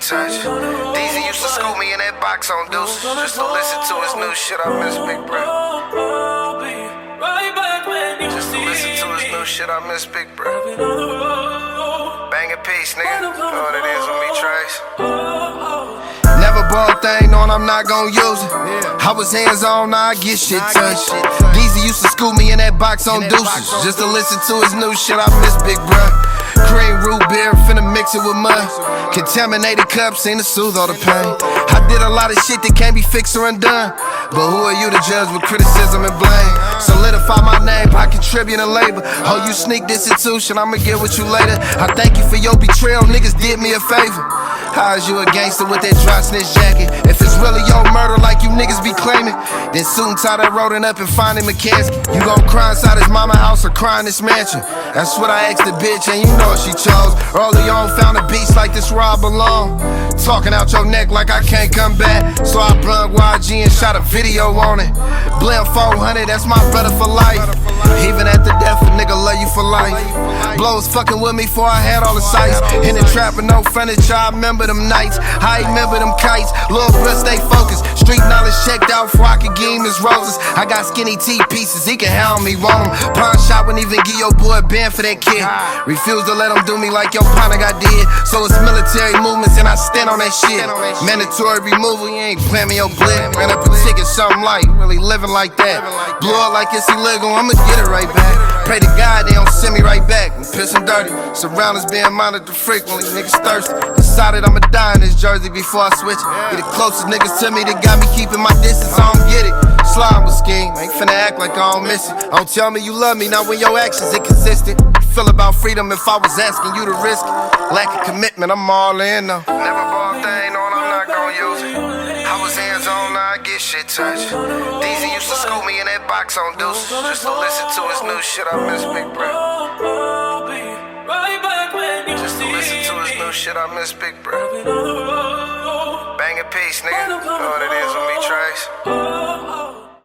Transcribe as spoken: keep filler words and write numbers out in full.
touch. Deezy used to scoop me in that box on deuces just to listen to his new shit. I miss Big Bro. Just to listen to his new shit. I miss Big Bro. Bangin' peace, nigga. Know what it is with me, Trace. Never bought a thing, knowing I'm not gon' use it. I was hands on, now I get shit touched. Deezy used to scoop me in that box on deuces just to listen to his new shit. I miss Big Bro. Cream root beer, finna mix it with mud. Contaminated cups ain't to soothe all the pain. I did a lot of shit that can't be fixed or undone, but who are you to judge with criticism and blame? Solidify my name by contributing labor. Oh, you sneak institution, I'ma get with you later. I thank you for your betrayal, niggas did me a favor. How is you a gangster with that dry snitch jacket? If it's really your murder like you niggas be claiming, then suit and tie that rolling up and find him a casket. You gon' cry inside his mama house or cry in this mansion? That's what I asked the bitch and you know she chose. Early on found a beast like this where I belong. Talking out your neck like I can't come back. So I plugged Y G and shot a video on it. Blim four hundred, that's my brother for life. Even at the death, a nigga love you for life. Blows fucking with me before I had all the sights. In the trap with no furniture, I remember them nights. I remember them kites. Lil' bruh stay focused. Street knowledge checked out before I could give him his roses. I got skinny T pieces, he can handle me, want him. Pawn shop wouldn't even give your boy a band for that kid. Refuse to let him do me like your partner got did. So it's military movements and I stand on that shit. Mandatory removal, you ain't playing me your blick. Ran up a ticket, something like, really living like that. Blow it like it's illegal, I'ma get it right back. Pray to God they don't send me right back. I'm pissing dirty, surroundings being monitored frequently. Niggas thirsty, decided I'ma die in this jersey before I switch it. Be the closest niggas to me that got me keeping my distance, I don't get it. Slime with scheme, ain't finna act like I don't miss it. Don't tell me you love me, not when your actions inconsistent. Feel about freedom if I was asking you to risk it. Lack of commitment, I'm all in though. Never bought a thing, knowing I'm not gon' use it. I was hands on, now I get shit touched. Deezy used to scoop me in that box on deuces just to listen to his new shit. I miss Big Bro. Just to listen to his new shit. I miss Big Bro. Bangin' peace, nigga. Know what it is with me, Trace.